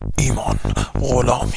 ایمان غلامی.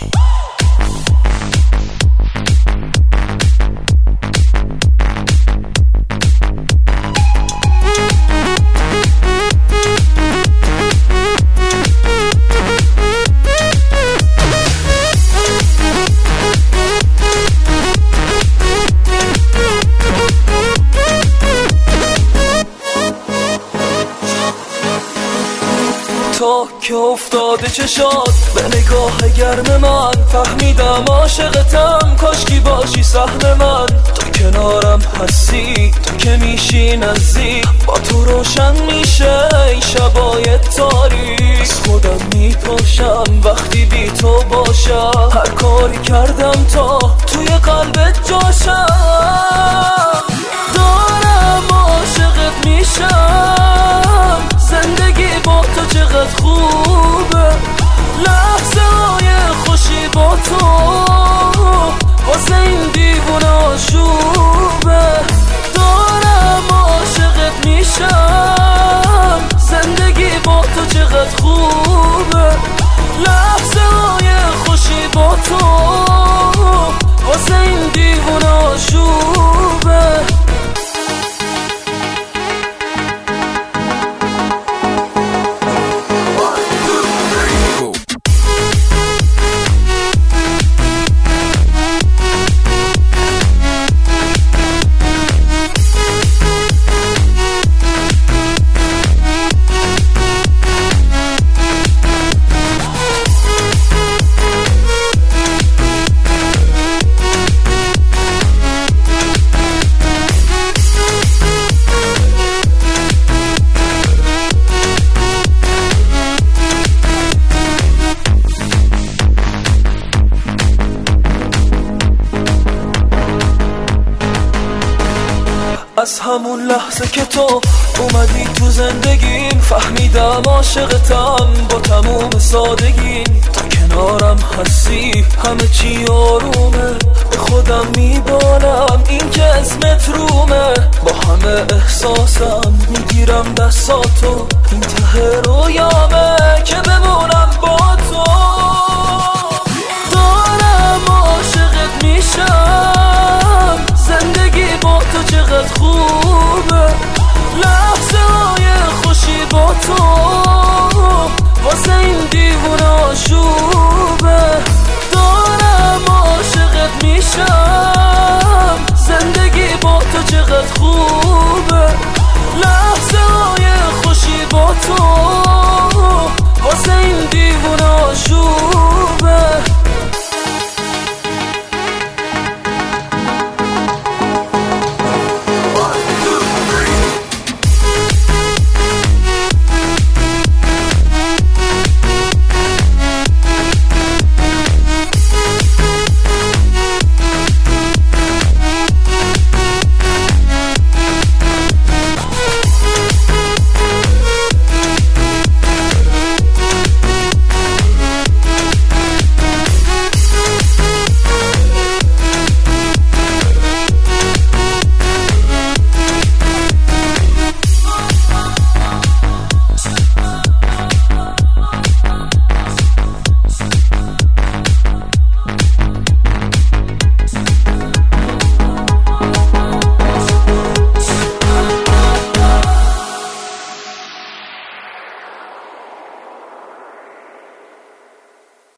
تا که افتاده چشات به نگاه گرم من، فهمیدم عاشقتم، کاشکی باشی سهم من. تو کنارم هستی، تو که میشی نزدیک، با تو روشن میشه این شبای تاریک. از خودم میپاشم وقتی بی تو باشم، هر کاری کردم تا توی قلبت جاشم. دارم عاشقت میشم، زندگی با تو چقدر خوبه، لحظه های خوشی با تو واسه این دیوونه آشوبه. دارم عاشقت میشم، زندگی با تو چقدر خوبه، لحظه های خوشی با تو واسه این دیوونه آشوبه. از همون لحظه که تو اومدی تو زندگیم، فهمیدم عاشقتم با تموم سادگیم. تا کنارم هستی همه چی آرومه، به خودم میبالم این که اسمت رومه. با همه احساسم میگیرم دستاتو، این ته رویامه که بمونم